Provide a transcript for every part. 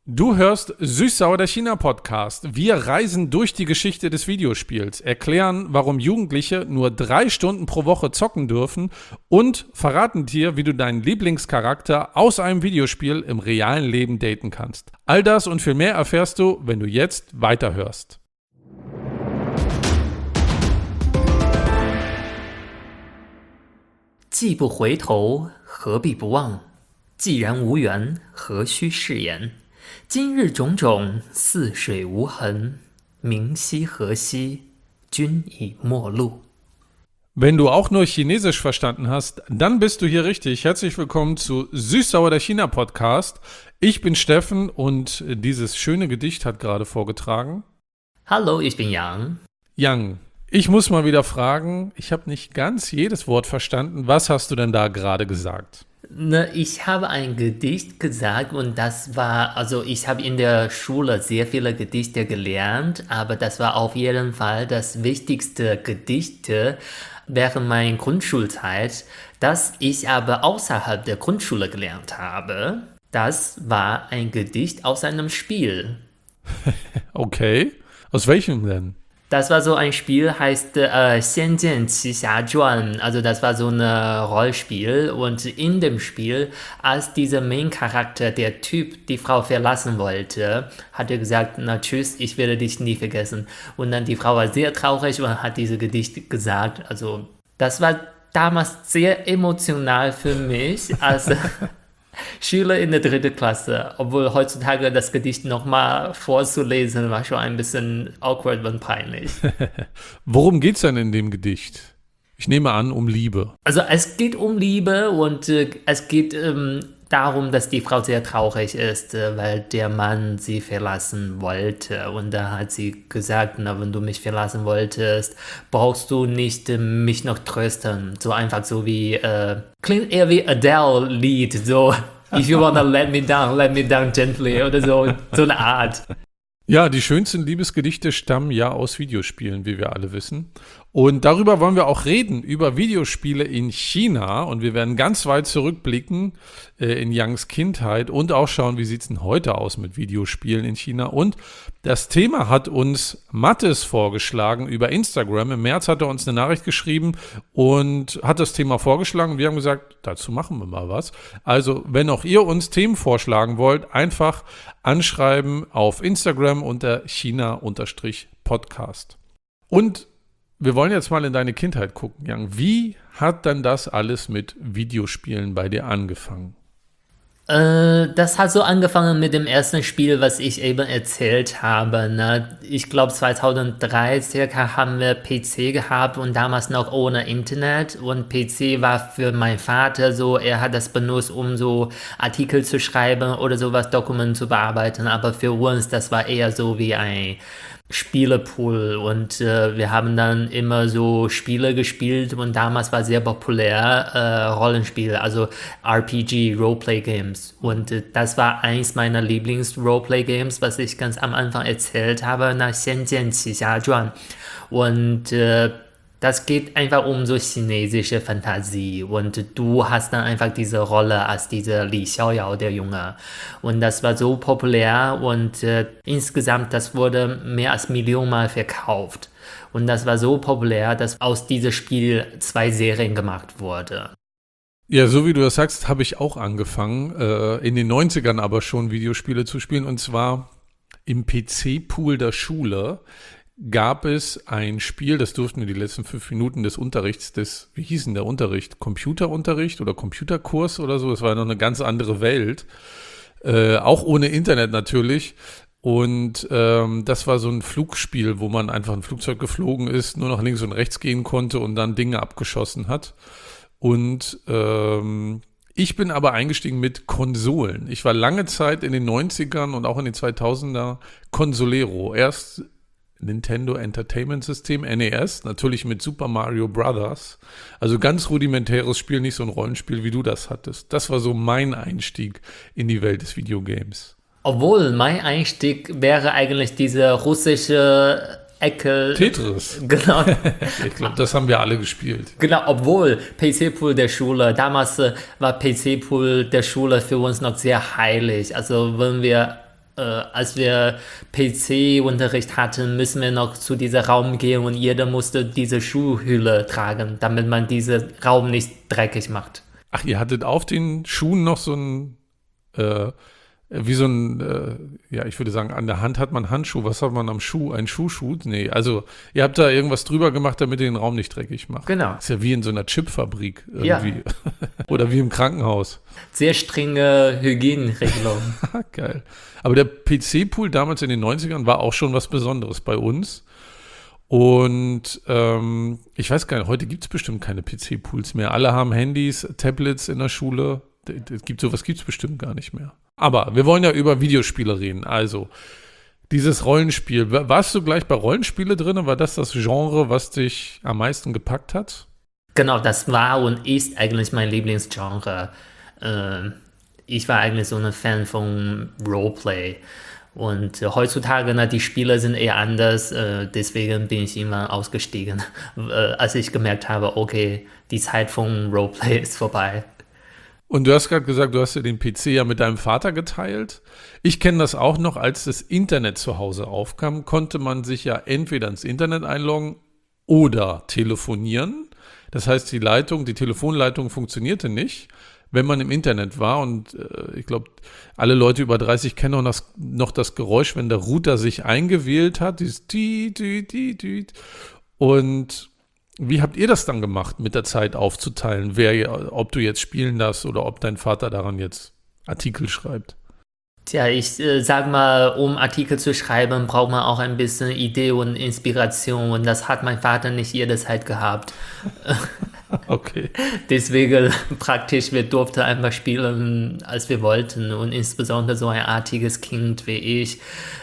Du hörst Süß-Sauer, der China-Podcast. Wir reisen durch die Geschichte des Videospiels, erklären, warum Jugendliche nur 3 Stunden pro Woche zocken dürfen und verraten dir, wie du deinen Lieblingscharakter aus einem Videospiel im realen Leben daten kannst. All das und viel mehr erfährst du, wenn du jetzt weiterhörst. "既不回头，何必不忘？既然无缘，何须誓言？今日种种，似水无痕。明夕何夕，君已陌路。" Wenn du auch nur Chinesisch verstanden hast, dann bist du hier richtig. Herzlich willkommen zu Süß-Sauer, der China-Podcast. Ich bin Steffen und dieses schöne Gedicht hat gerade vorgetragen Hallo, ich bin Yang. Yang. Ich muss mal wieder fragen, ich habe nicht ganz jedes Wort verstanden. Was hast du denn da gerade gesagt? Ich habe ein Gedicht gesagt und das war, ich habe in der Schule sehr viele Gedichte gelernt, aber das war auf jeden Fall das wichtigste Gedicht während meiner Grundschulzeit, das ich aber außerhalb der Grundschule gelernt habe. Das war ein Gedicht aus einem Spiel. Okay, aus welchem denn? Das war so ein Spiel, heißt 仙剑奇侠传, also das war so ein Rollenspiel und in dem Spiel, als dieser Main-Charakter, der Typ, die Frau verlassen wollte, hat er gesagt, na tschüss, ich werde dich nie vergessen. Und dann die Frau war sehr traurig und hat dieses Gedicht gesagt, also das war damals sehr emotional für mich als Schüler in der 3. Klasse, obwohl heutzutage das Gedicht nochmal vorzulesen war schon ein bisschen awkward und peinlich. Worum geht's denn in dem Gedicht? Ich nehme an, um Liebe. Also es geht um Liebe und es geht darum, dass die Frau sehr traurig ist, weil der Mann sie verlassen wollte. Und da hat sie gesagt, na, wenn du mich verlassen wolltest, brauchst du nicht mich noch trösten. So einfach so wie, klingt eher wie Adele-Lied, so if you wanna let me down gently oder so eine Art. Ja, die schönsten Liebesgedichte stammen ja aus Videospielen, wie wir alle wissen. Und darüber wollen wir auch reden, über Videospiele in China. Und wir werden ganz weit zurückblicken in Yangs Kindheit und auch schauen, wie sieht es denn heute aus mit Videospielen in China. Und das Thema hat uns Mathis vorgeschlagen über Instagram. Im März hat er uns eine Nachricht geschrieben und hat das Thema vorgeschlagen. Wir haben gesagt, dazu machen wir mal was. Also, wenn auch ihr uns Themen vorschlagen wollt, einfach anschreiben auf Instagram unter China_Podcast. Und wir wollen jetzt mal in deine Kindheit gucken, Yang. Wie hat dann das alles mit Videospielen bei dir angefangen? Das hat so angefangen mit dem ersten Spiel, was ich eben erzählt habe. Ne? Ich glaube 2003 circa haben wir PC gehabt und damals noch ohne Internet. Und PC war für meinen Vater so, er hat das benutzt, um so Artikel zu schreiben oder sowas, Dokumente zu bearbeiten. Aber für uns, das war eher so wie ein Spielepool und wir haben dann immer so Spiele gespielt und damals war sehr populär Rollenspiele, also RPG, Roleplay-Games und das war eins meiner Lieblings-Roleplay-Games, was ich ganz am Anfang erzählt habe, nach 仙剑奇侠传 und das geht einfach um so chinesische Fantasie und du hast dann einfach diese Rolle als dieser Li Xiaoyao, der Junge. Und das war so populär und insgesamt, das wurde mehr als 1 Million Mal verkauft. Und das war so populär, dass aus diesem Spiel 2 Serien gemacht wurde. Ja, so wie du das sagst, habe ich auch angefangen, in den 90ern aber schon Videospiele zu spielen und zwar im PC-Pool der Schule. Gab es ein Spiel, das durften wir die letzten 5 Minuten des Unterrichts, wie hieß denn der Unterricht? Computerunterricht oder Computerkurs oder so? Das war noch eine ganz andere Welt. Auch ohne Internet natürlich. Und das war so ein Flugspiel, wo man einfach ein Flugzeug geflogen ist, nur nach links und rechts gehen konnte und dann Dinge abgeschossen hat. Und ich bin aber eingestiegen mit Konsolen. Ich war lange Zeit in den 90ern und auch in den 2000er Consolero. Erst Nintendo Entertainment System, NES, natürlich mit Super Mario Brothers. Also ganz rudimentäres Spiel, nicht so ein Rollenspiel, wie du das hattest. Das war so mein Einstieg in die Welt des Videogames. Obwohl, mein Einstieg wäre eigentlich diese russische Ecke. Tetris. Genau. Ich glaube, das haben wir alle gespielt. Genau, obwohl PC-Pool der Schule, damals war PC-Pool der Schule für uns noch sehr heilig. Also wenn wir als wir PC-Unterricht hatten, müssen wir noch zu diesem Raum gehen und jeder musste diese Schuhhülle tragen, damit man diesen Raum nicht dreckig macht. Ach, ihr hattet auf den Schuhen noch so ein, wie so ein, ja, ich würde sagen, an der Hand hat man Handschuh. Was hat man am Schuh? Ein Schuhschuh? Nee, also ihr habt da irgendwas drüber gemacht, damit ihr den Raum nicht dreckig macht. Genau. Ist ja wie in so einer Chipfabrik irgendwie. Ja. Oder wie im Krankenhaus. Sehr strenge Hygieneregelungen. Geil. Aber der PC-Pool damals in den 90ern war auch schon was Besonderes bei uns. Und ich weiß gar nicht, heute gibt es bestimmt keine PC-Pools mehr. Alle haben Handys, Tablets in der Schule. Sowas gibt es bestimmt gar nicht mehr. Aber wir wollen ja über Videospiele reden. Also, dieses Rollenspiel. Warst du gleich bei Rollenspiele drin? War das Genre, was dich am meisten gepackt hat? Genau, das war und ist eigentlich mein Lieblingsgenre. Ich war eigentlich so ein Fan von Roleplay. Und heutzutage, die Spiele sind eher anders, deswegen bin ich immer ausgestiegen, als ich gemerkt habe, okay, die Zeit von Roleplay ist vorbei. Und du hast gerade gesagt, du hast ja den PC ja mit deinem Vater geteilt. Ich kenne das auch noch, als das Internet zu Hause aufkam, konnte man sich ja entweder ins Internet einloggen oder telefonieren. Das heißt, die Telefonleitung funktionierte nicht, wenn man im Internet war. Und ich glaube, alle Leute über 30 kennen noch das Geräusch, wenn der Router sich eingewählt hat, dieses Tiet. Und wie habt ihr das dann gemacht, mit der Zeit aufzuteilen, ob du jetzt spielen darfst oder ob dein Vater daran jetzt Artikel schreibt? Tja, ich sag mal, um Artikel zu schreiben, braucht man auch ein bisschen Idee und Inspiration und das hat mein Vater nicht jederzeit gehabt. Okay. Deswegen praktisch, wir durften einfach spielen, als wir wollten und insbesondere so ein artiges Kind wie ich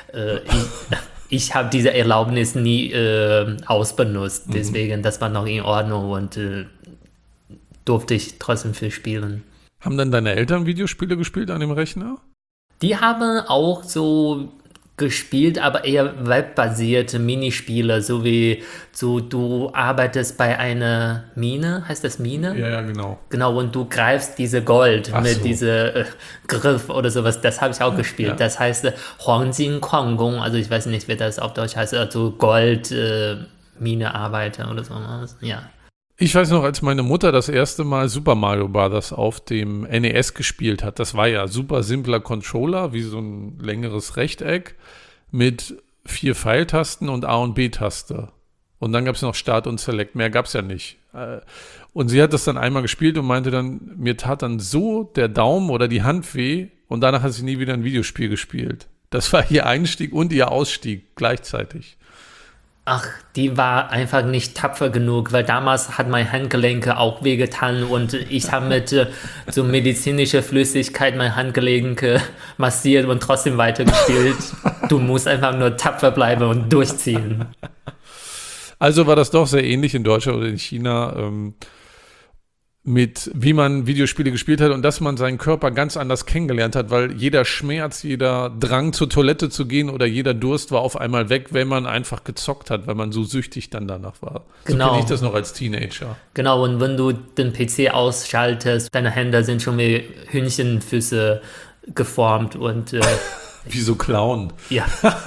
habe diese Erlaubnis nie ausbenutzt, deswegen, das war noch in Ordnung und durfte ich trotzdem viel spielen. Haben dann deine Eltern Videospiele gespielt an dem Rechner? Die haben auch so gespielt, aber eher webbasierte Minispiele, so wie du arbeitest bei einer Mine, heißt das Mine? Ja, genau. Genau, und du greifst diese Gold mit so. Diesem Griff oder sowas, das habe ich auch gespielt. Ja. Das heißt Huangjin Kuanggong, also ich weiß nicht, wie das auf Deutsch heißt, also Gold, Minearbeiter oder so. Ja. Ich weiß noch, als meine Mutter das erste Mal Super Mario Bros. Auf dem NES gespielt hat, das war ja super simpler Controller, wie so ein längeres Rechteck mit 4 Pfeiltasten und A- und B-Taste. Und dann gab es noch Start und Select, mehr gab es ja nicht. Und sie hat das dann einmal gespielt und meinte dann, mir tat dann so der Daumen oder die Hand weh und danach hat sie nie wieder ein Videospiel gespielt. Das war ihr Einstieg und ihr Ausstieg gleichzeitig. Ach, die war einfach nicht tapfer genug, weil damals hat mein Handgelenke auch wehgetan und ich habe mit so medizinischer Flüssigkeit mein Handgelenke massiert und trotzdem weitergespielt. Du musst einfach nur tapfer bleiben und durchziehen. Also war das doch sehr ähnlich in Deutschland oder in China, mit wie man Videospiele gespielt hat und dass man seinen Körper ganz anders kennengelernt hat, weil jeder Schmerz, jeder Drang zur Toilette zu gehen oder jeder Durst war auf einmal weg, wenn man einfach gezockt hat, weil man so süchtig dann danach war. Genau. So kenne ich das noch als Teenager. Genau, und wenn du den PC ausschaltest, deine Hände sind schon wie Hühnchenfüße geformt und wie so Clown. Ja.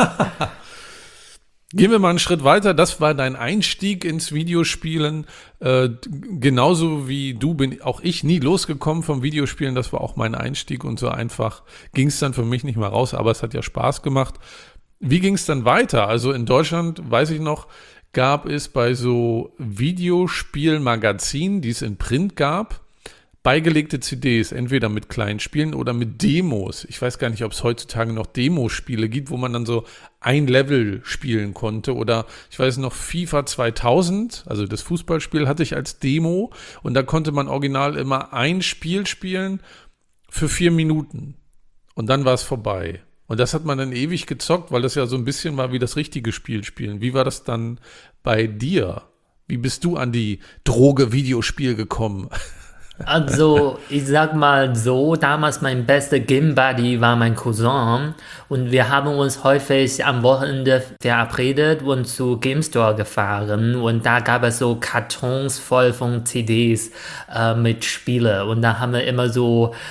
Gehen wir mal einen Schritt weiter. Das war dein Einstieg ins Videospielen. Genauso wie du bin auch ich nie losgekommen vom Videospielen. Das war auch mein Einstieg und so einfach ging es dann für mich nicht mehr raus. Aber es hat ja Spaß gemacht. Wie ging es dann weiter? Also in Deutschland, weiß ich noch, gab es bei so Videospielmagazinen, die es in Print gab, beigelegte CDs, entweder mit kleinen Spielen oder mit Demos. Ich weiß gar nicht, ob es heutzutage noch Demospiele gibt, wo man dann so ein Level spielen konnte. Oder ich weiß noch, FIFA 2000, also das Fußballspiel, hatte ich als Demo. Und da konnte man original immer ein Spiel spielen für 4 Minuten. Und dann war es vorbei. Und das hat man dann ewig gezockt, weil das ja so ein bisschen war wie das richtige Spiel spielen. Wie war das dann bei dir? Wie bist du an die Droge Videospiel gekommen? Also, ich sag mal so, damals mein bester Game Buddy war mein Cousin und wir haben uns häufig am Wochenende verabredet und zu Game Store gefahren und da gab es so Kartons voll von CDs mit Spiele und da haben wir immer so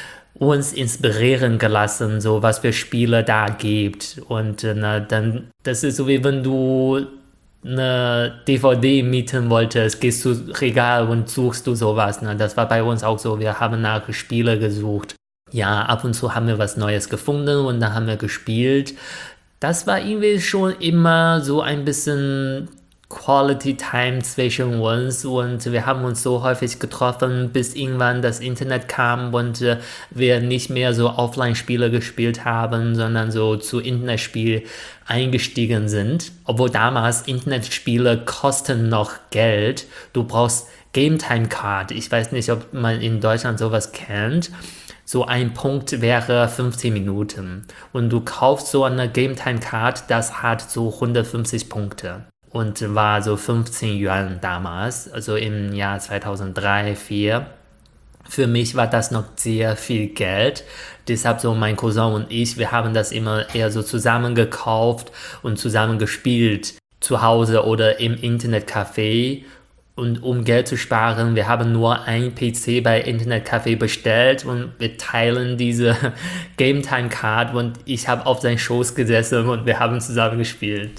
uns inspirieren gelassen, so was für Spiele da gibt. Und dann, das ist so wie wenn du eine DVD mieten wolltest, gehst du Regal und suchst du sowas. Ne? Das war bei uns auch so. Wir haben nach Spiele gesucht. Ja, ab und zu haben wir was Neues gefunden und dann haben wir gespielt. Das war irgendwie schon immer so ein bisschen Quality Time zwischen uns und wir haben uns so häufig getroffen, bis irgendwann das Internet kam und wir nicht mehr so Offline-Spiele gespielt haben, sondern so zu Internetspiel eingestiegen sind. Obwohl damals Internetspiele kosten noch Geld. Du brauchst Game Time Card. Ich weiß nicht, ob man in Deutschland sowas kennt. So ein Punkt wäre 15 Minuten. Und du kaufst so eine Game Time Card, das hat so 150 Punkte. Und war so 15 Yuan damals, also im Jahr 2003, 2004. Für mich war das noch sehr viel Geld. Deshalb so mein Cousin und ich, wir haben das immer eher so zusammen gekauft und zusammen gespielt. Zu Hause oder im Internetcafé. Und um Geld zu sparen, wir haben nur ein PC bei Internetcafé bestellt und wir teilen diese Game Time Card und ich habe auf seinen Schoß gesessen und wir haben zusammen gespielt.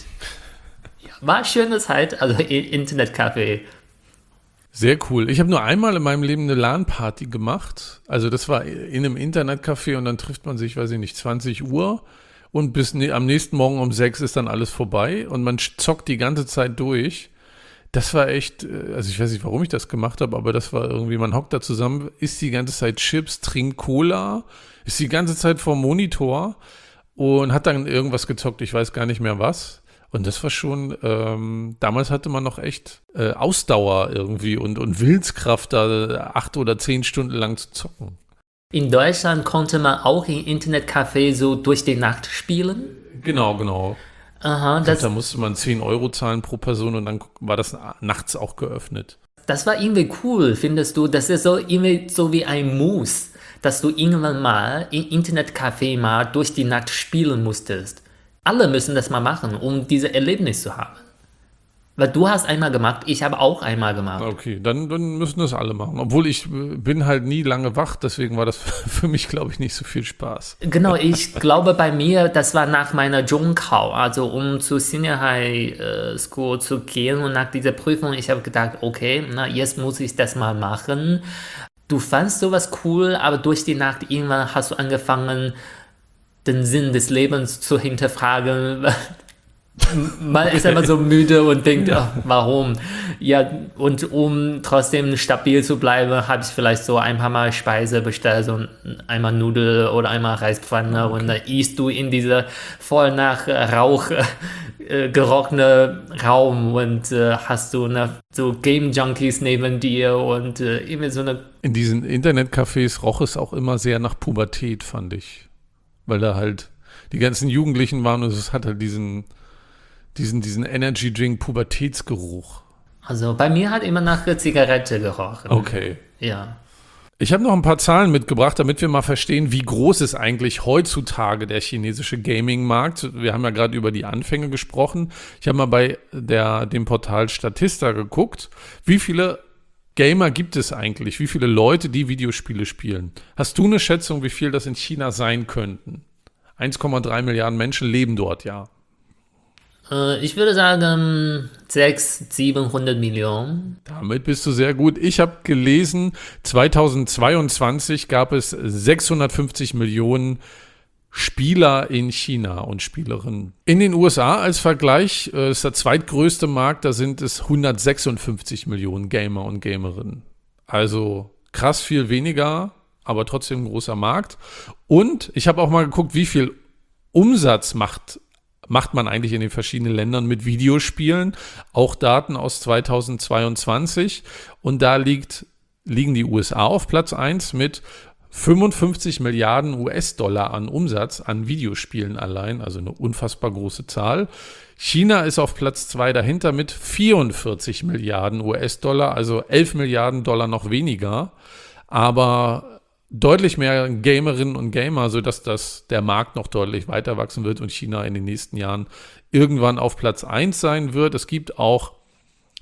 War eine schöne Zeit, also Internetcafé. Sehr cool. Ich habe nur einmal in meinem Leben eine LAN-Party gemacht. Also das war in einem Internetcafé und dann trifft man sich, weiß ich nicht, 20 Uhr und am nächsten Morgen um 6 ist dann alles vorbei und man zockt die ganze Zeit durch. Das war echt, also ich weiß nicht, warum ich das gemacht habe, aber das war irgendwie, man hockt da zusammen, isst die ganze Zeit Chips, trinkt Cola, ist die ganze Zeit vorm Monitor und hat dann irgendwas gezockt, ich weiß gar nicht mehr was. Und das war schon, damals hatte man noch echt Ausdauer irgendwie und Willenskraft, da 8 oder 10 Stunden lang zu zocken. In Deutschland konnte man auch im Internetcafé so durch die Nacht spielen? Genau. Aha, da musste man 10 Euro zahlen pro Person und dann war das nachts auch geöffnet. Das war irgendwie cool, findest du? Das ist so irgendwie so wie ein Muss, dass du irgendwann mal im Internetcafé mal durch die Nacht spielen musstest. Alle müssen das mal machen, um dieses Erlebnis zu haben. Weil du hast einmal gemacht, ich habe auch einmal gemacht. Okay, dann müssen das alle machen. Obwohl ich bin halt nie lange wach, deswegen war das für mich, glaube ich, nicht so viel Spaß. Genau, ich glaube bei mir, das war nach meiner Zhongkao, also um zu Senior High School zu gehen und nach dieser Prüfung, ich habe gedacht, okay, jetzt muss ich das mal machen. Du fandst sowas cool, aber durch die Nacht irgendwann hast du angefangen, den Sinn des Lebens zu hinterfragen. Man ist einfach so müde und denkt, warum? Ja, und um trotzdem stabil zu bleiben, habe ich vielleicht so ein paar Mal Speise bestellt, so einmal Nudel oder einmal Reispfanne und dann isst du in dieser voll nach Rauch gerochene Raum und hast du so Game Junkies neben dir und irgendwie so eine... In diesen Internetcafés roch es auch immer sehr nach Pubertät, fand ich. Weil da halt die ganzen Jugendlichen waren und es hat halt diesen Energy Drink Pubertätsgeruch. Also bei mir hat immer nach Zigarette gerochen. Okay. Ja. Ich habe noch ein paar Zahlen mitgebracht, damit wir mal verstehen, wie groß ist eigentlich heutzutage der chinesische Gaming-Markt. Wir haben ja gerade über die Anfänge gesprochen. Ich habe mal bei dem Portal Statista geguckt, wie viele Gamer gibt es eigentlich? Wie viele Leute, die Videospiele spielen? Hast du eine Schätzung, wie viel das in China sein könnten? 1,3 Milliarden Menschen leben dort, ja. Ich würde sagen 600, 700 Millionen. Damit bist du sehr gut. Ich habe gelesen, 2022 gab es 650 Millionen Spieler in China und Spielerinnen. In den USA als Vergleich ist der zweitgrößte Markt, da sind es 156 Millionen Gamer und Gamerinnen. Also krass viel weniger, aber trotzdem ein großer Markt. Und ich habe auch mal geguckt, wie viel Umsatz macht man eigentlich in den verschiedenen Ländern mit Videospielen. Auch Daten aus 2022. Und da liegen die USA auf Platz 1 mit 55 Milliarden US-Dollar an Umsatz an Videospielen allein, also eine unfassbar große Zahl. China ist auf Platz 2 dahinter mit 44 Milliarden US-Dollar, also 11 Milliarden Dollar noch weniger, aber deutlich mehr Gamerinnen und Gamer, sodass der Markt noch deutlich weiter wachsen wird und China in den nächsten Jahren irgendwann auf Platz 1 sein wird. Es gibt auch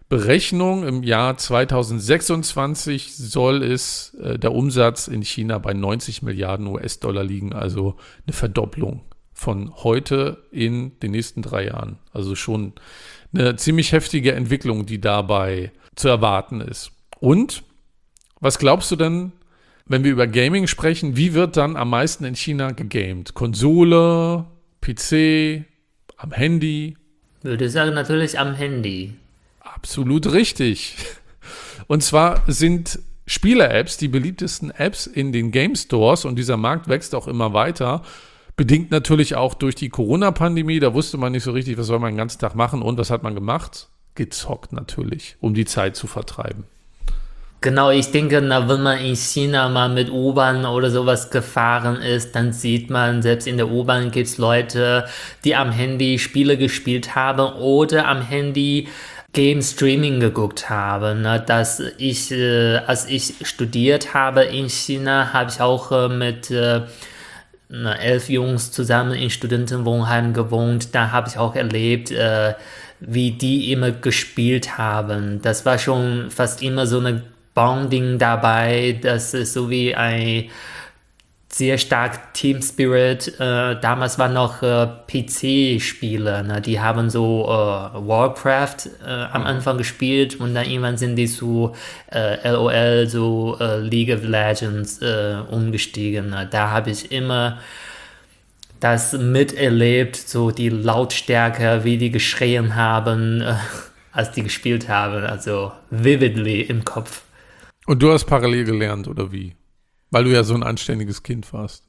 Berechnung, im Jahr 2026 soll es der Umsatz in China bei 90 Milliarden US-Dollar liegen, also eine Verdopplung von heute in den nächsten 3 Jahren. Also schon eine ziemlich heftige Entwicklung, die dabei zu erwarten ist. Und was glaubst du denn, wenn wir über Gaming sprechen, wie wird dann am meisten in China gegamed? Konsole, PC, am Handy? Würde sagen, natürlich am Handy. Absolut richtig. Und zwar sind Spiele-Apps die beliebtesten Apps in den Game Stores und dieser Markt wächst auch immer weiter. Bedingt natürlich auch durch die Corona-Pandemie. Da wusste man nicht so richtig, was soll man den ganzen Tag machen. Und was hat man gemacht? Gezockt natürlich, um die Zeit zu vertreiben. Genau, ich denke, wenn man in China mal mit U-Bahn oder sowas gefahren ist, dann sieht man, selbst in der U-Bahn gibt es Leute, die am Handy Spiele gespielt haben oder am Handy Game Streaming geguckt haben. Als ich studiert habe in China, habe ich auch mit 11 Jungs zusammen in Studentenwohnheim gewohnt. Da habe ich auch erlebt, wie die immer gespielt haben. Das war schon fast immer so eine Bonding dabei, das ist so wie ein sehr stark Team Spirit. Damals waren noch PC-Spiele, ne? Die haben so Warcraft am Anfang gespielt und dann irgendwann sind die zu LOL, so League of Legends umgestiegen. Ne? Da habe ich immer das miterlebt, so die Lautstärke, wie die geschrien haben, als die gespielt haben, also vividly im Kopf. Und du hast parallel gelernt, oder wie? Weil du ja so ein anständiges Kind warst.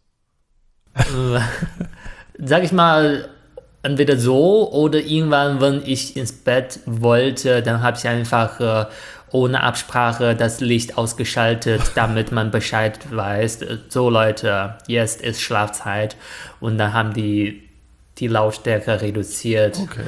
Sag ich mal, entweder so oder irgendwann, wenn ich ins Bett wollte, dann habe ich einfach ohne Absprache das Licht ausgeschaltet, damit man Bescheid weiß. So Leute, jetzt ist Schlafzeit. Und dann haben die Lautstärke reduziert, Okay.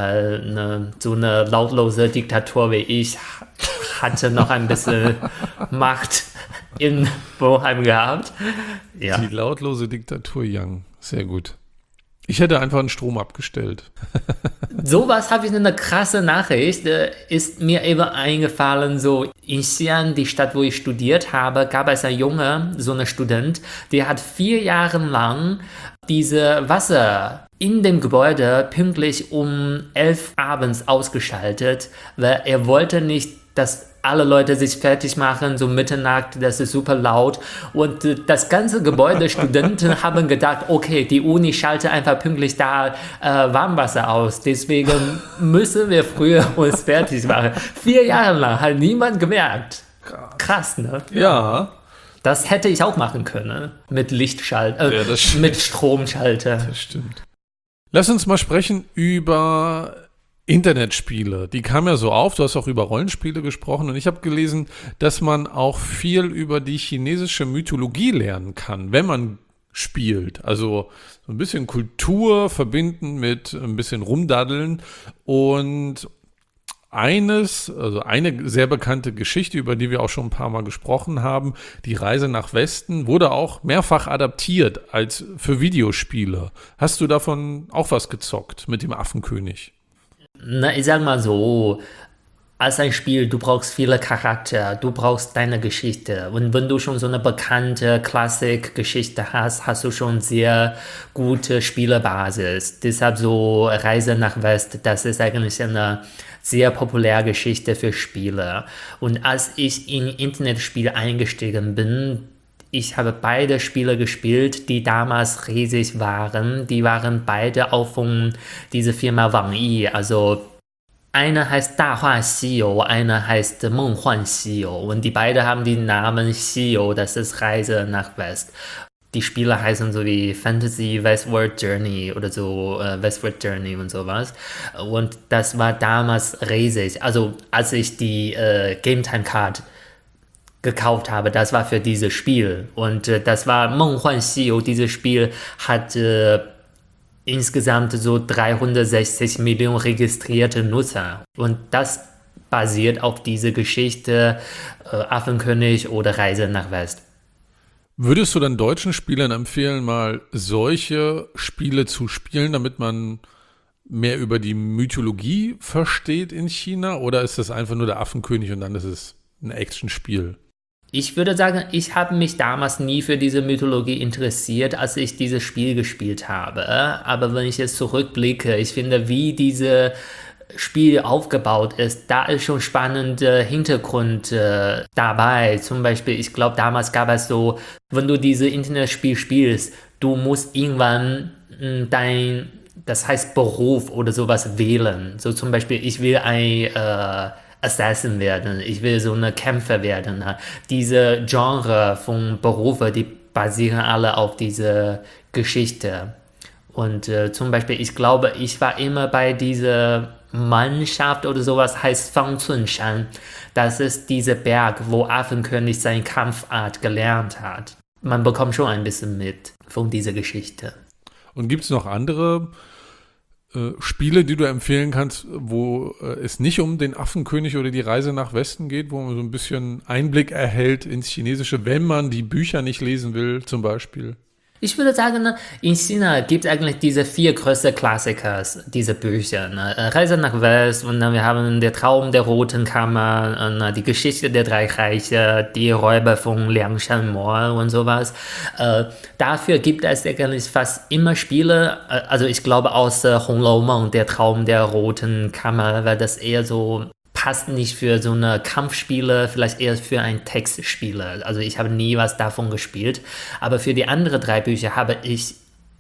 weil so eine lautlose Diktatur wie ich hatte noch ein bisschen Macht in Wohnheim gehabt. Ja. Die lautlose Diktatur Young. Sehr gut. Ich hätte einfach den Strom abgestellt. Sowas habe ich eine krasse Nachricht. Ist mir eben eingefallen, so in Xi'an, die Stadt, wo ich studiert habe, gab es einen Junge, so einen Student, der hat 4 Jahre lang diese Wasser in dem Gebäude pünktlich um 11 abends ausgeschaltet, weil er wollte nicht, dass alle Leute sich fertig machen, so Mitternacht, das ist super laut. Und das ganze Gebäude, Studenten haben gedacht, okay, die Uni schaltet einfach pünktlich da Warmwasser aus. Deswegen müssen wir früher uns fertig machen. 4 Jahre lang hat niemand gemerkt. Krass, ne? Ja. Das hätte ich auch machen können. Mit Lichtschalter, mit Stromschalter. Das stimmt. Lass uns mal sprechen über Internetspiele. Die kamen ja so auf, du hast auch über Rollenspiele gesprochen und ich habe gelesen, dass man auch viel über die chinesische Mythologie lernen kann, wenn man spielt. Also so ein bisschen Kultur verbinden mit ein bisschen Rumdaddeln und eine sehr bekannte Geschichte, über die wir auch schon ein paar Mal gesprochen haben, die Reise nach Westen, wurde auch mehrfach adaptiert als für Videospiele. Hast du davon auch was gezockt mit dem Affenkönig? Na, ich sag mal so, als ein Spiel, du brauchst viele Charakter, du brauchst deine Geschichte. Und wenn du schon so eine bekannte Klassik-Geschichte hast, hast du schon sehr gute Spielebasis. Deshalb so Reise nach West, das ist eigentlich eine sehr populäre Geschichte für Spiele. Und als ich in Internetspiele eingestiegen bin, ich habe beide Spiele gespielt, die damals riesig waren. Die waren beide auch von dieser Firma Wang Yi. Also eine heißt Dahua Xiyou, eine heißt Menghuan Xiyou. Und die beiden haben den Namen Xiyou, das ist Reise nach West. Die Spiele heißen so wie Fantasy Westward Journey oder so Westward Journey und sowas. Und das war damals riesig. Also als ich die Game Time Card gekauft habe, das war für dieses Spiel. Und das war Menghuan Xiyou. Dieses Spiel hat insgesamt so 360 Millionen registrierte Nutzer. Und das basiert auf diese Geschichte Affenkönig oder Reise nach West. Würdest du dann deutschen Spielern empfehlen, mal solche Spiele zu spielen, damit man mehr über die Mythologie versteht in China oder ist das einfach nur der Affenkönig und dann ist es ein Actionspiel? Ich würde sagen, ich habe mich damals nie für diese Mythologie interessiert, als ich dieses Spiel gespielt habe. Aber wenn ich jetzt zurückblicke, ich finde, wie diese Spiel aufgebaut ist, da ist schon spannender Hintergrund dabei. Zum Beispiel, ich glaube, damals gab es so, wenn du dieses Internetspiel spielst, du musst irgendwann das heißt Beruf oder sowas wählen. So zum Beispiel, ich will ein Assassin werden, ich will so eine Kämpfer werden. Diese Genre von Berufe, die basieren alle auf dieser Geschichte. Und zum Beispiel, ich glaube, ich war immer bei dieser Mannschaft oder sowas, heißt Fangzunshan. Das ist dieser Berg, wo Affenkönig seine Kampfart gelernt hat. Man bekommt schon ein bisschen mit von dieser Geschichte. Und gibt es noch andere Spiele, die du empfehlen kannst, wo es nicht um den Affenkönig oder die Reise nach Westen geht, wo man so ein bisschen Einblick erhält ins Chinesische, wenn man die Bücher nicht lesen will, zum Beispiel? Ich würde sagen, in China gibt es eigentlich diese 4 größten Klassiker, diese Bücher. Reise nach West und dann wir haben Der Traum der Roten Kammer, die Geschichte der 3 Reiche, die Räuber von Liangshan und sowas. Dafür gibt es eigentlich fast immer Spiele, also ich glaube außer Hong Lou Meng, Der Traum der Roten Kammer, weil das eher so passt nicht für so eine Kampfspiele, vielleicht eher für ein Textspiele. Also ich habe nie was davon gespielt, aber für die anderen 3 Bücher habe ich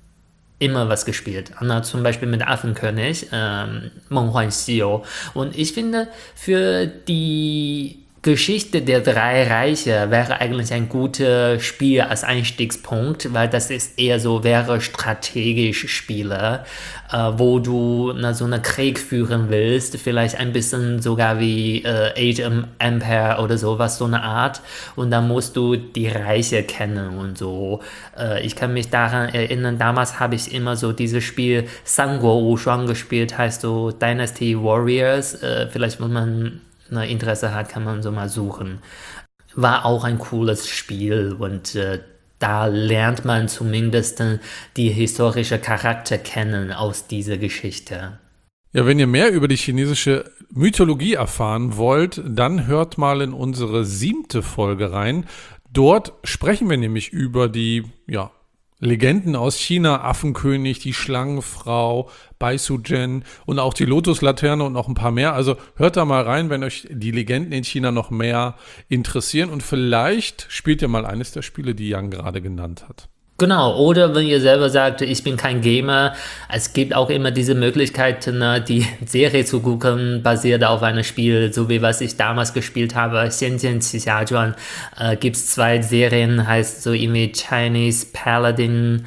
immer was gespielt. Zum Beispiel mit Affenkönig, Meng Huan Xiu. Und ich finde, für die Geschichte der 3 Reiche wäre eigentlich ein gutes Spiel als Einstiegspunkt, weil das ist eher so, wäre strategisch Spiele, wo du so einen Krieg führen willst, vielleicht ein bisschen sogar wie Age of Empire oder sowas, so eine Art. Und dann musst du die Reiche kennen und so. Ich kann mich daran erinnern, damals habe ich immer so dieses Spiel Sanguo Wushuang gespielt, heißt so Dynasty Warriors. Vielleicht, wenn man Interesse hat, kann man so mal suchen. War auch ein cooles Spiel und da lernt man zumindest die historische Charakter kennen aus dieser Geschichte. Ja, wenn ihr mehr über die chinesische Mythologie erfahren wollt, dann hört mal in unsere 7. Folge rein. Dort sprechen wir nämlich über die Legenden aus China, Affenkönig, die Schlangenfrau, Bai Su Zhen und auch die Lotuslaterne und noch ein paar mehr. Also hört da mal rein, wenn euch die Legenden in China noch mehr interessieren und vielleicht spielt ihr mal eines der Spiele, die Jan gerade genannt hat. Genau, oder wenn ihr selber sagt, ich bin kein Gamer, es gibt auch immer diese Möglichkeit, die Serie zu gucken, basiert auf einem Spiel, so wie was ich damals gespielt habe, Xianjian Qixia gibt es 2 Serien, heißt so irgendwie Chinese Paladin,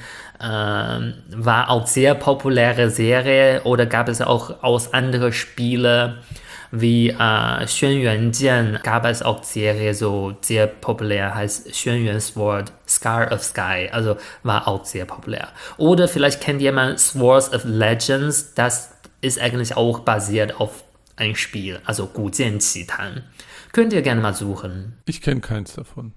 war auch sehr populäre Serie, oder gab es auch aus anderen Spielen, wie Xuan Yuan Jian gab es auch Serie, so sehr populär, heißt Xuan Yuan Sword, Scar of Sky, also war auch sehr populär. Oder vielleicht kennt jemand Swords of Legends, das ist eigentlich auch basiert auf ein Spiel, also Gu Jian Qi Tan. Könnt ihr gerne mal suchen. Ich kenne keins davon.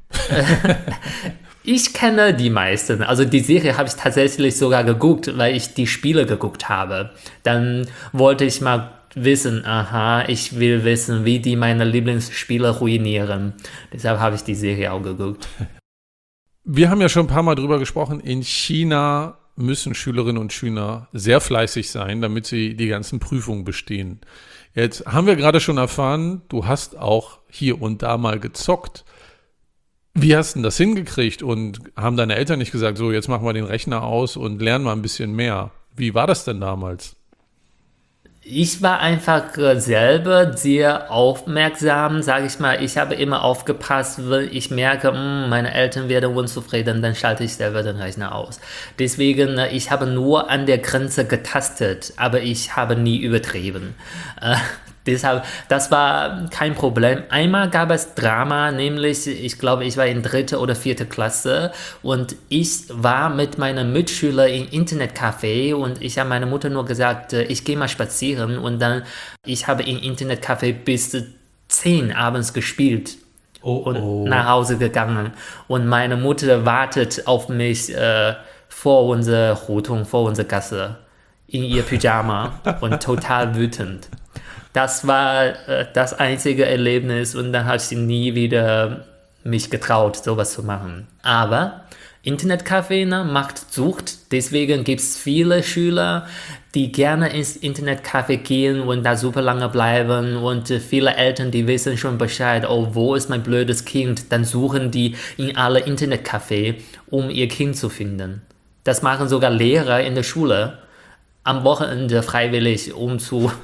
Ich kenne die meisten. Also die Serie habe ich tatsächlich sogar geguckt, weil ich die Spiele geguckt habe. Dann wollte ich mal wissen, ich will wissen, wie die meine Lieblingsspiele ruinieren. Deshalb habe ich die Serie auch geguckt. Wir haben ja schon ein paar Mal drüber gesprochen, in China müssen Schülerinnen und Schüler sehr fleißig sein, damit sie die ganzen Prüfungen bestehen. Jetzt haben wir gerade schon erfahren, du hast auch hier und da mal gezockt. Wie hast du denn das hingekriegt und haben deine Eltern nicht gesagt, so jetzt machen wir den Rechner aus und lernen mal ein bisschen mehr? Wie war das denn damals? Ich war einfach selber sehr aufmerksam, sage ich mal. Ich habe immer aufgepasst, wenn ich merke, meine Eltern werden unzufrieden, dann schalte ich selber den Rechner aus. Deswegen, ich habe nur an der Grenze getastet, aber ich habe nie übertrieben. Deshalb, das war kein Problem. Einmal gab es Drama, nämlich, ich glaube, ich war in 3. oder 4. Klasse und ich war mit meiner Mitschüler im Internetcafé und ich habe meiner Mutter nur gesagt, ich gehe mal spazieren und dann, ich habe im Internetcafé bis 10 abends gespielt und nach Hause gegangen und meine Mutter wartet auf mich vor unserer Hutung, vor unserer Gasse. in ihr Pyjama und total wütend. Das war das einzige Erlebnis und dann habe ich nie wieder mich getraut, sowas zu machen. Aber Internetcafé macht Sucht, deswegen gibt es viele Schüler, die gerne ins Internetcafé gehen und da super lange bleiben und viele Eltern, die wissen schon Bescheid, oh, wo ist mein blödes Kind? Dann suchen die in alle Internetcafé, um ihr Kind zu finden. Das machen sogar Lehrer in der Schule am Wochenende freiwillig, um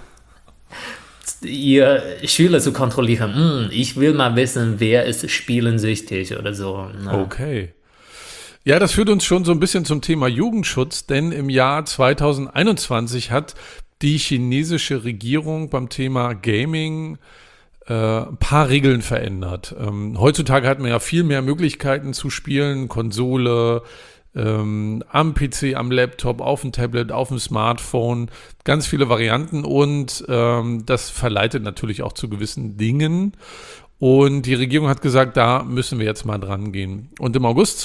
ihr Schüler zu kontrollieren. Ich will mal wissen, wer ist spielensüchtig oder so. Ne? Okay. Ja, das führt uns schon so ein bisschen zum Thema Jugendschutz, denn im Jahr 2021 hat die chinesische Regierung beim Thema Gaming ein paar Regeln verändert. Heutzutage hat man ja viel mehr Möglichkeiten zu spielen, Konsole, am PC, am Laptop, auf dem Tablet, auf dem Smartphone, ganz viele Varianten und das verleitet natürlich auch zu gewissen Dingen. Und die Regierung hat gesagt, da müssen wir jetzt mal dran gehen. Und im August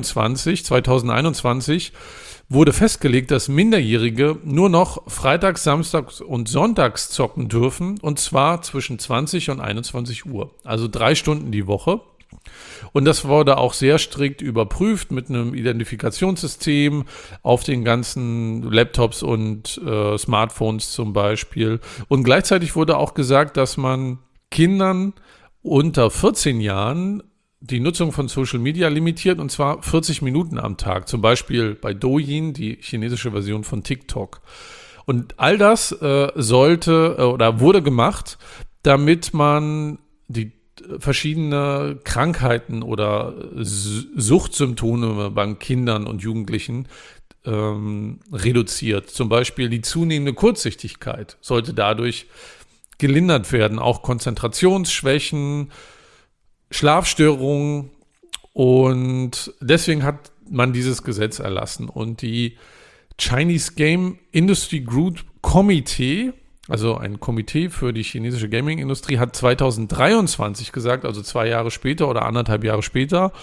2021 wurde festgelegt, dass Minderjährige nur noch freitags, samstags und sonntags zocken dürfen, und zwar zwischen 20 und 21 Uhr, also 3 Stunden die Woche. Und das wurde auch sehr strikt überprüft mit einem Identifikationssystem auf den ganzen Laptops und Smartphones zum Beispiel. Und gleichzeitig wurde auch gesagt, dass man Kindern unter 14 Jahren die Nutzung von Social Media limitiert, und zwar 40 Minuten am Tag. Zum Beispiel bei Douyin, die chinesische Version von TikTok. Und all das wurde gemacht, damit man die verschiedene Krankheiten oder Suchtsymptome beim Kindern und Jugendlichen reduziert. Zum Beispiel die zunehmende Kurzsichtigkeit sollte dadurch gelindert werden, auch Konzentrationsschwächen, Schlafstörungen, und deswegen hat man dieses Gesetz erlassen. Und die Chinese Game Industry Group Committee, also ein Komitee für die chinesische Gaming-Industrie, hat 2023 gesagt, also 2 Jahre später oder 1,5 Jahre später,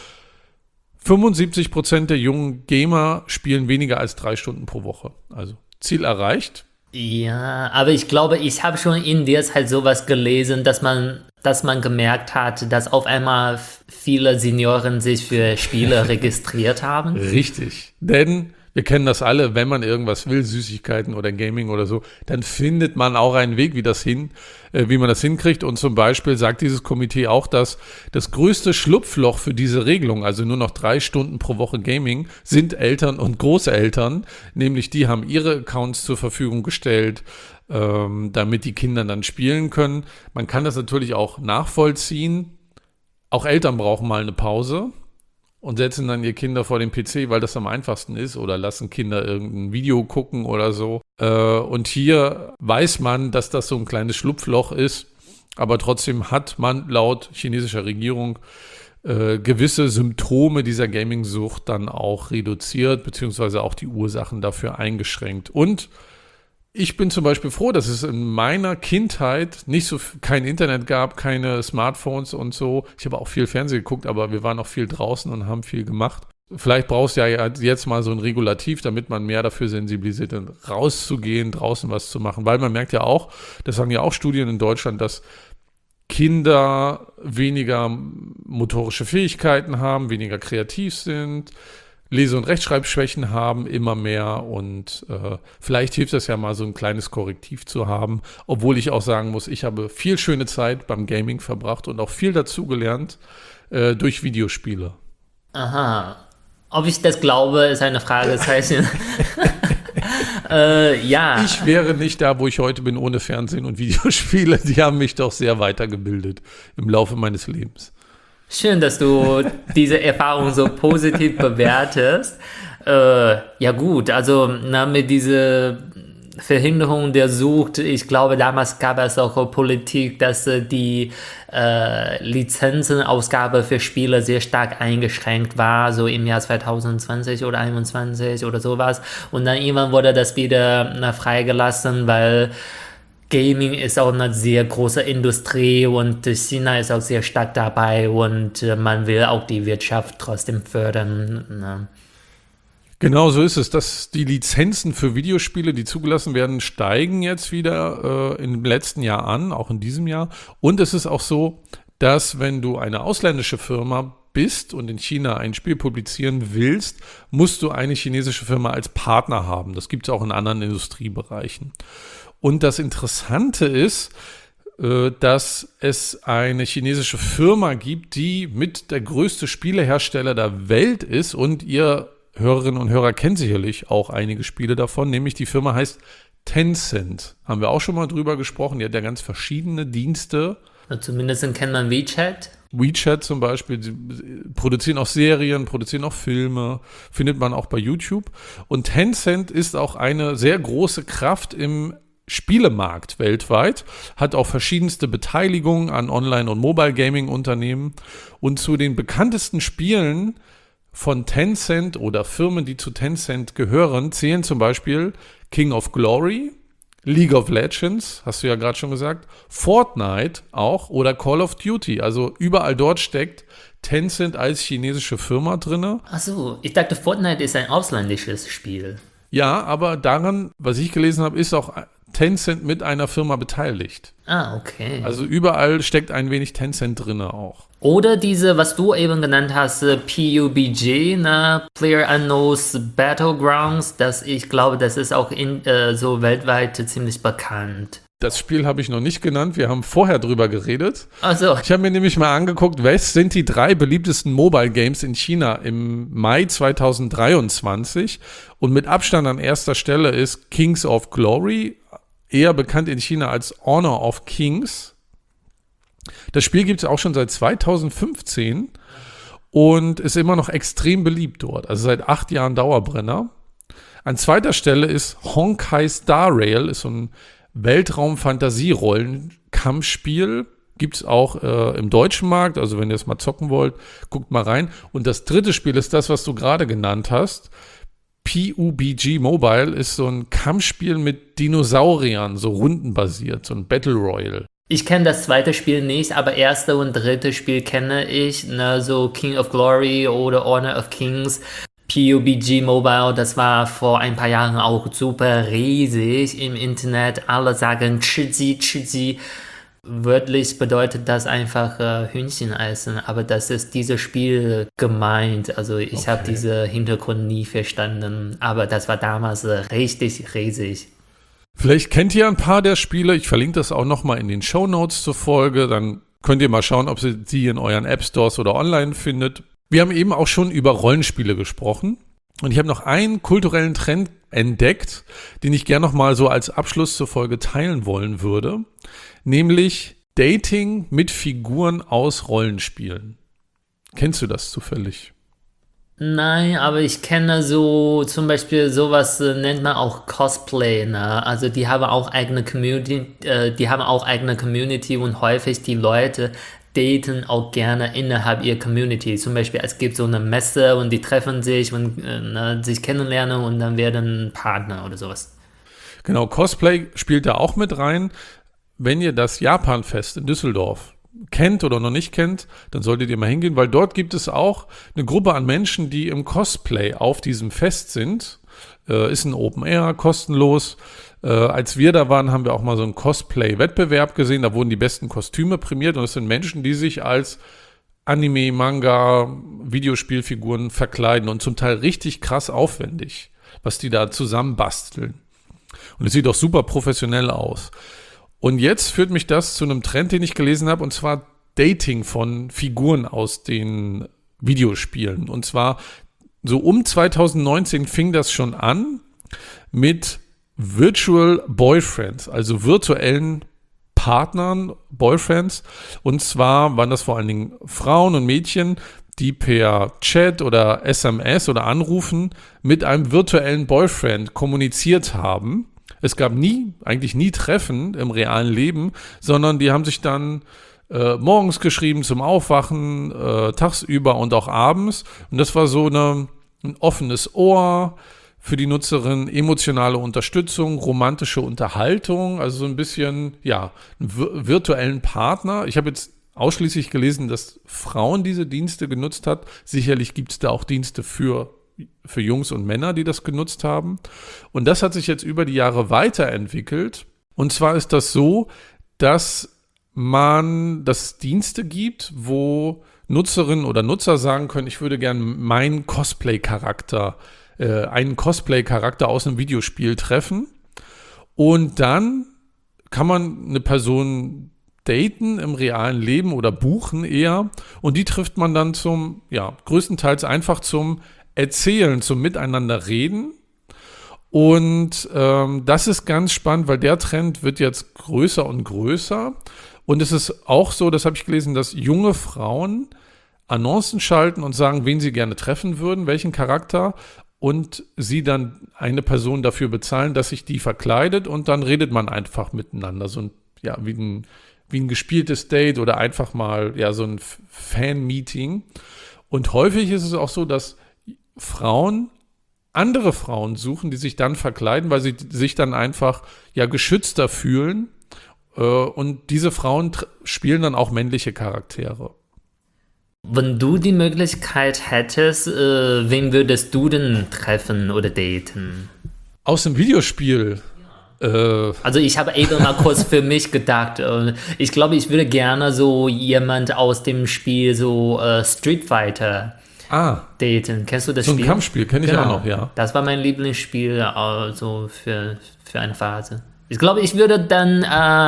75% der jungen Gamer spielen weniger als 3 Stunden pro Woche. Also Ziel erreicht. Ja, aber ich glaube, ich habe schon in der Zeit sowas gelesen, dass man gemerkt hat, dass auf einmal viele Senioren sich für Spiele registriert haben. Richtig, denn wir kennen das alle, wenn man irgendwas will, Süßigkeiten oder Gaming oder so, dann findet man auch einen Weg, wie man das hinkriegt. Und zum Beispiel sagt dieses Komitee auch, dass das größte Schlupfloch für diese Regelung, also nur noch 3 Stunden pro Woche Gaming, sind Eltern und Großeltern. Nämlich die haben ihre Accounts zur Verfügung gestellt, damit die Kinder dann spielen können. Man kann das natürlich auch nachvollziehen. Auch Eltern brauchen mal eine Pause und setzen dann ihr Kinder vor den PC, weil das am einfachsten ist, oder lassen Kinder irgendein Video gucken oder so. Und hier weiß man, dass das so ein kleines Schlupfloch ist, aber trotzdem hat man laut chinesischer Regierung gewisse Symptome dieser Gaming-Sucht dann auch reduziert, beziehungsweise auch die Ursachen dafür eingeschränkt. Und ich bin zum Beispiel froh, dass es in meiner Kindheit kein Internet gab, keine Smartphones und so. Ich habe auch viel Fernsehen geguckt, aber wir waren auch viel draußen und haben viel gemacht. Vielleicht brauchst du ja jetzt mal so ein Regulativ, damit man mehr dafür sensibilisiert ist, rauszugehen, draußen was zu machen. Weil man merkt ja auch, das sagen ja auch Studien in Deutschland, dass Kinder weniger motorische Fähigkeiten haben, weniger kreativ sind, Lese- und Rechtschreibschwächen haben immer mehr, und vielleicht hilft das ja mal, so ein kleines Korrektiv zu haben, obwohl ich auch sagen muss, ich habe viel schöne Zeit beim Gaming verbracht und auch viel dazugelernt durch Videospiele. Aha. Ob ich das glaube, ist eine Fragezeichen. Ja. Ich wäre nicht da, wo ich heute bin, ohne Fernsehen und Videospiele. Die haben mich doch sehr weitergebildet im Laufe meines Lebens. Schön, dass du diese Erfahrung so positiv bewertest. Ja gut, also mit dieser Verhinderung der Sucht, ich glaube, damals gab es auch Politik, dass die Lizenzenausgabe für Spiele sehr stark eingeschränkt war, so im Jahr 2020 oder 2021 oder sowas. Und dann irgendwann wurde das wieder freigelassen, weil Gaming ist auch eine sehr große Industrie und China ist auch sehr stark dabei und man will auch die Wirtschaft trotzdem fördern. Ne? Genau so ist es, dass die Lizenzen für Videospiele, die zugelassen werden, steigen jetzt wieder im letzten Jahr an, auch in diesem Jahr. Und es ist auch so, dass wenn du eine ausländische Firma bist und in China ein Spiel publizieren willst, musst du eine chinesische Firma als Partner haben. Das gibt es auch in anderen Industriebereichen. Und das Interessante ist, dass es eine chinesische Firma gibt, die mit der größte Spielehersteller der Welt ist, und ihr Hörerinnen und Hörer kennen sicherlich auch einige Spiele davon, nämlich die Firma heißt Tencent. Haben wir auch schon mal drüber gesprochen. Die hat ja ganz verschiedene Dienste. Zumindest kennt man WeChat. WeChat zum Beispiel, die produzieren auch Serien, produzieren auch Filme, findet man auch bei YouTube. Und Tencent ist auch eine sehr große Kraft im Spielemarkt weltweit, hat auch verschiedenste Beteiligungen an Online- und Mobile-Gaming-Unternehmen. Und zu den bekanntesten Spielen von Tencent oder Firmen, die zu Tencent gehören, zählen zum Beispiel King of Glory, League of Legends, hast du ja gerade schon gesagt, Fortnite auch oder Call of Duty. Also überall dort steckt Tencent als chinesische Firma drin. Achso, ich dachte, Fortnite ist ein ausländisches Spiel. Ja, aber daran, was ich gelesen habe, ist auch Tencent mit einer Firma beteiligt. Ah, okay. Also überall steckt ein wenig Tencent drin auch. Oder diese, was du eben genannt hast, PUBG, ne? PlayerUnknown's Battlegrounds, ich glaube, das ist auch so weltweit ziemlich bekannt. Das Spiel habe ich noch nicht genannt, wir haben vorher drüber geredet. Ach so. Ich habe mir nämlich mal angeguckt, was sind die 3 beliebtesten Mobile Games in China im Mai 2023, und mit Abstand an erster Stelle ist Kings of Glory, eher bekannt in China als Honor of Kings. Das Spiel gibt es auch schon seit 2015 und ist immer noch extrem beliebt dort, also seit 8 Jahren Dauerbrenner. An zweiter Stelle ist Honkai Star Rail, ist so ein Weltraum-Fantasie-Rollen-Kampfspiel. Gibt es auch im deutschen Markt, also wenn ihr es mal zocken wollt, guckt mal rein. Und das dritte Spiel ist das, was du gerade genannt hast. PUBG Mobile ist so ein Kampfspiel mit Dinosauriern, so rundenbasiert, so ein Battle Royale. Ich kenne das zweite Spiel nicht, aber erste und dritte Spiel kenne ich, ne, so King of Glory oder Honor of Kings. PUBG Mobile, das war vor ein paar Jahren auch super riesig im Internet. Alle sagen Chiji, Chiji. Wörtlich bedeutet das einfach Hühnchen essen, aber das ist dieses Spiel gemeint. Also ich habe diesen Hintergrund nie verstanden, aber das war damals richtig riesig. Vielleicht kennt ihr ein paar der Spiele. Ich verlinke das auch nochmal in den Shownotes zur Folge. Dann könnt ihr mal schauen, ob ihr sie in euren App-Stores oder online findet. Wir haben eben auch schon über Rollenspiele gesprochen. Und ich habe noch einen kulturellen Trend entdeckt, den ich gerne nochmal so als Abschluss zur Folge teilen wollen würde. Nämlich Dating mit Figuren aus Rollenspielen. Kennst du das zufällig? Nein, aber ich kenne so zum Beispiel sowas nennt man auch Cosplay, ne? Also die haben auch eigene Community, und häufig die Leute daten auch gerne innerhalb ihrer Community. Zum Beispiel, es gibt so eine Messe und die treffen sich und sich kennenlernen und dann werden Partner oder sowas. Genau, Cosplay spielt da auch mit rein. Wenn ihr das Japan-Fest in Düsseldorf kennt oder noch nicht kennt, dann solltet ihr mal hingehen, weil dort gibt es auch eine Gruppe an Menschen, die im Cosplay auf diesem Fest sind. Ist ein Open Air, kostenlos. Als wir da waren, haben wir auch mal so einen Cosplay-Wettbewerb gesehen. Da wurden die besten Kostüme prämiert, und das sind Menschen, die sich als Anime, Manga, Videospielfiguren verkleiden, und zum Teil richtig krass aufwendig, was die da zusammenbasteln. Und es sieht auch super professionell aus. Und jetzt führt mich das zu einem Trend, den ich gelesen habe, und zwar Dating von Figuren aus den Videospielen. Und zwar so um 2019 fing das schon an mit Virtual Boyfriends, also virtuellen Partnern, Boyfriends. Und zwar waren das vor allen Dingen Frauen und Mädchen, die per Chat oder SMS oder Anrufen mit einem virtuellen Boyfriend kommuniziert haben. Es gab eigentlich nie Treffen im realen Leben, sondern die haben sich dann morgens geschrieben zum Aufwachen, tagsüber und auch abends. Und das war so ein offenes Ohr für die Nutzerin, emotionale Unterstützung, romantische Unterhaltung, also so ein bisschen, ja, einen virtuellen Partner. Ich habe jetzt ausschließlich gelesen, dass Frauen diese Dienste genutzt hat. Sicherlich gibt es da auch Dienste für für Jungs und Männer, die das genutzt haben. Und das hat sich jetzt über die Jahre weiterentwickelt. Und zwar ist das so, dass es Dienste gibt, wo Nutzerinnen oder Nutzer sagen können, ich würde gerne einen Cosplay-Charakter aus einem Videospiel treffen. Und dann kann man eine Person daten im realen Leben oder buchen eher. Und die trifft man dann größtenteils einfach zum Erzählen, zum Miteinander reden. Und das ist ganz spannend, weil der Trend wird jetzt größer und größer. Und es ist auch so, das habe ich gelesen, dass junge Frauen Annoncen schalten und sagen, wen sie gerne treffen würden, welchen Charakter. Und sie dann eine Person dafür bezahlen, dass sich die verkleidet. Und dann redet man einfach miteinander. So wie ein gespieltes Date oder einfach mal so ein Fan-Meeting. Und häufig ist es auch so, dass Frauen andere Frauen suchen, die sich dann verkleiden, weil sie sich dann einfach geschützter fühlen. Und diese Frauen spielen dann auch männliche Charaktere. Wenn du die Möglichkeit hättest, wen würdest du denn treffen oder daten? Aus dem Videospiel. Also ich habe eben mal kurz für mich gedacht. Ich glaube, ich würde gerne so jemand aus dem Spiel so Street Fighter daten. Kennst du das Spiel? So ein Kampfspiel, kenne ich auch noch, ja. Das war mein Lieblingsspiel für eine Phase. Ich glaube, ich würde dann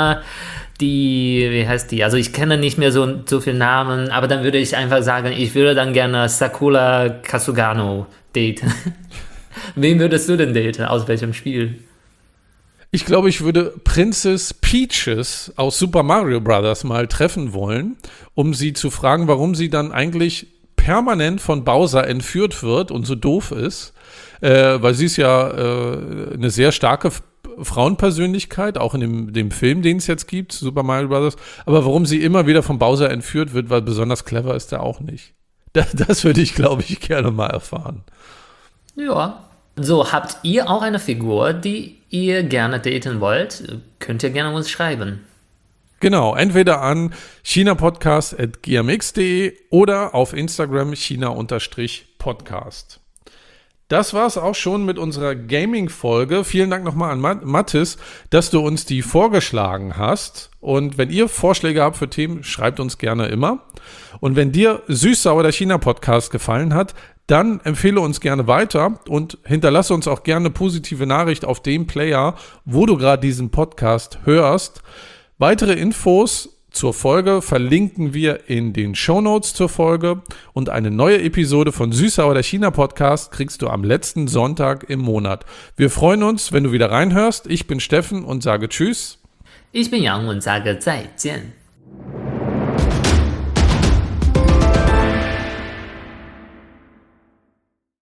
wie heißt die? Also ich kenne nicht mehr so viele Namen, aber dann würde ich einfach sagen, ich würde dann gerne Sakura Kasugano daten. Wen würdest du denn daten? Aus welchem Spiel? Ich glaube, ich würde Princess Peaches aus Super Mario Bros. Mal treffen wollen, um sie zu fragen, warum sie dann eigentlich permanent von Bowser entführt wird und so doof ist, weil sie ist ja eine sehr starke Frauenpersönlichkeit, auch in dem Film, den es jetzt gibt, Super Mario Bros., aber warum sie immer wieder von Bowser entführt wird, weil besonders clever ist er auch nicht. Das würde ich, glaube ich, gerne mal erfahren. Ja. So, habt ihr auch eine Figur, die ihr gerne daten wollt? Könnt ihr gerne uns schreiben. Genau, entweder an chinapodcast@gmx.de oder auf Instagram china_podcast. Das war's auch schon mit unserer Gaming-Folge. Vielen Dank nochmal an Mathis, dass du uns die vorgeschlagen hast. Und wenn ihr Vorschläge habt für Themen, schreibt uns gerne immer. Und wenn dir Süß-Sauer der China-Podcast gefallen hat, dann empfehle uns gerne weiter und hinterlasse uns auch gerne eine positive Nachricht auf dem Player, wo du gerade diesen Podcast hörst. Weitere Infos zur Folge verlinken wir in den Shownotes zur Folge und eine neue Episode von Süß-Sauer der China-Podcast kriegst du am letzten Sonntag im Monat. Wir freuen uns, wenn du wieder reinhörst. Ich bin Steffen und sage Tschüss. Ich bin Yang und sage 再见.